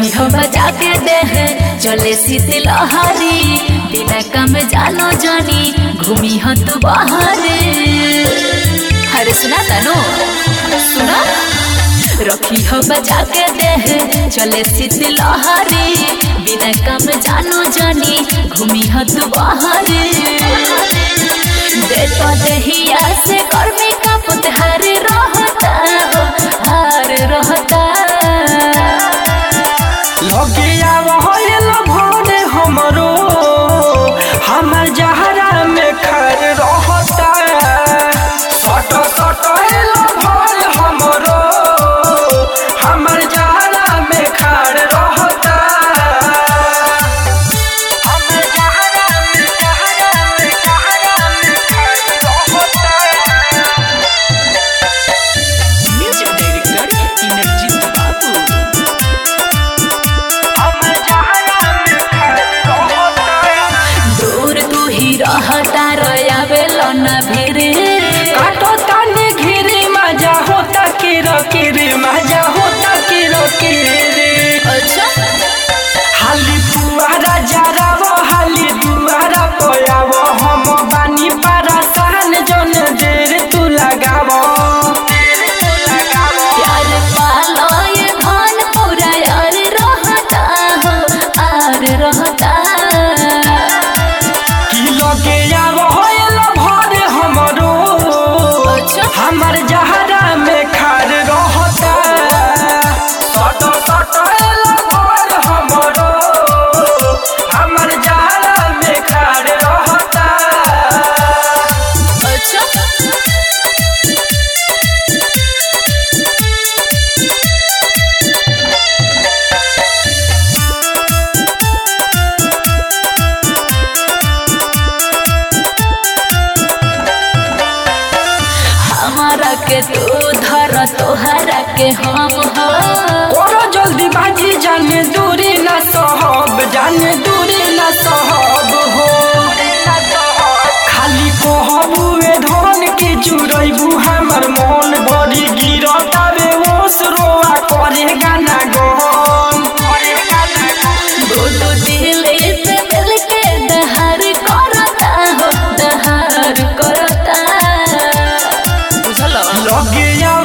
रखी हो बजा के देह चले शीतल लहरी बिना कम जानो जानी घूमी हो तू बाहरे। अरे सुना तानो सुना रखी हो बजा के देह चले शीतल लहरी बिना कम जानो जानी घूमी हो तू बाहरे। देखो दहिया से गर्मी का पुतहर रहता हार रहता लगिया रहल भोरे हमरो हमर जहरा में खर रहता सट सट भोर हमरो हमर जहरा में खर रहता हमर जहरा में खर रहता। म्यूजिक डायरेक्टर इनरजीत बाबू। दूर तू ही रहता रयावेल न भिरे काटो ताने घिरे मजा होता किरे मजा होता किरे। अच्छा हाली पुआरा जरावो हाली दुआरा पयावो हम बानी परेशान जन देर तू लगावो। प्यार पालो ये धन पूरा यार रहता हो आर रहता कि लगे रहल भर हमरो अच्छा हमर जहरा में खार रहता सट सट भर हमरो हमर जहरा में खार रहता। अच्छा हमारा के तू धर तोहरा के हम हो और जल्दी बाजी जाने दूरी न सहब जाने दूरी न सहब हो खाली कहबुए धन के चुरैबू हमर मन बड़ी गिरता रे ओस रोआ करे गाना गहन। दो दिल पे मिल के दहार करता हो दहार करता बुझल लगे